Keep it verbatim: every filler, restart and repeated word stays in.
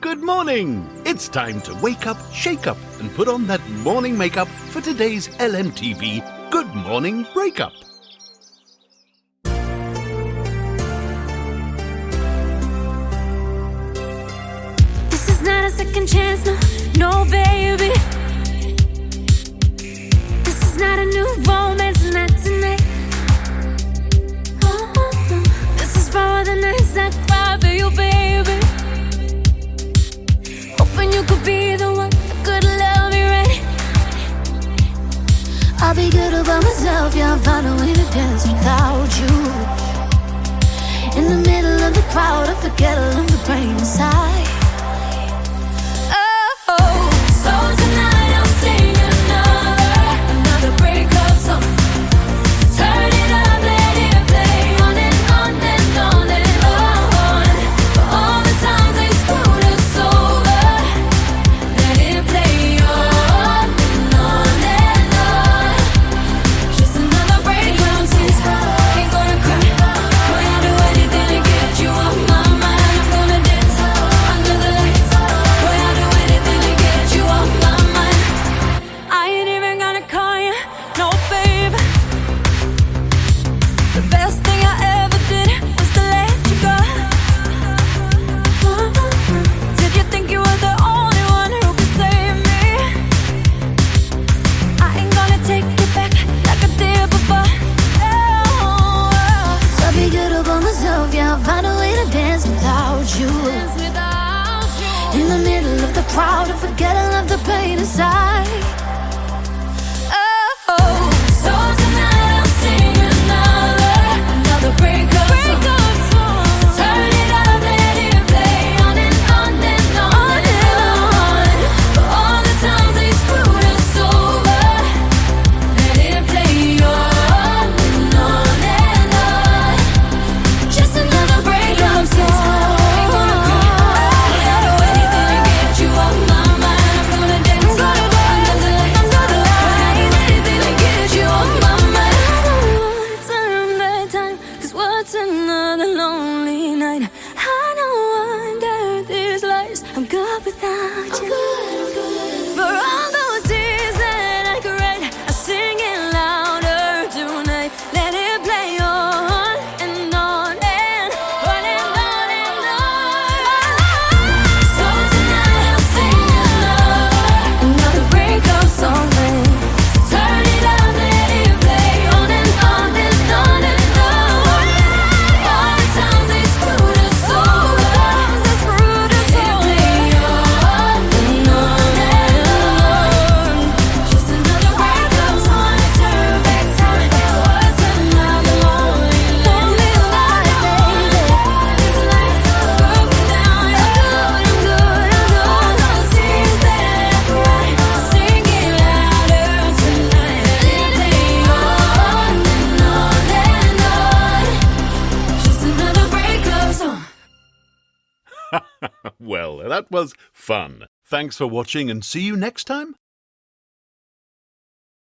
Good morning! It's time to wake up, shake up, and put on that morning makeup for today's L M T V Good Morning Breakup. This is not a second chance, no, no, baby. This is not a new romance, not tonight. Oh, this is for the nights I cry for you, baby. Hoping you could be the one that could love me right. I'll be good about myself, yeah, I'll find a way to dance without you. In the middle of the crowd, I forget all of the pain inside. Oh, so tonight I'll sing another, another breakup song. Turn it up, let it play on and on and on and on. For all the times they screwed us over, let it play on and on and on. Just another breakup song. Ain't gonna cry, boy, I'll do anything to get you off my mind. I'm gonna dance under the lights, boy, I'll do anything to get you off my mind. I ain't even gonna call you, no, babe. The best thing I ever did was to let you go. Did you think you were the only one who could save me? I ain't gonna take it back like I did before. Oh, so I'll be good about myself, yeah, I'll find a way to dance without you. In the middle of the crowd, I forget all of the pain inside. Oh, so tonight I'll sing another, another breakup song. So turn it up, let it play on and on and on and on. For all the times they screwed us over, let it play on and on and on. Just another breakup song. Ain't gonna cry, I'll do anything to get you off my mind. I'm gonna dance under the lights, under the lights, anything to get you off my mind. I don't wanna turn back time, 'cause what's another lonely night? I don't wonder these lights, I'm good without you. For all those tears that I cried, I sing it louder tonight. Let it play on and on and on and on and on. So tonight I'll sing another, another breakup song. So turn it up, let it play on and on and on and on. All the times they screwed us over, they screwed us over. Let it play on and on and on. Just another breakup song. Turn back time. What's another lonely lonely night, baby? These lights are broken down. I'm good, I'm good, I'm good. Those tears that I cried, sing it louder tonight. Let it play on and on and on. Just another breakup song. Well, that was fun. Thanks for watching and see you next time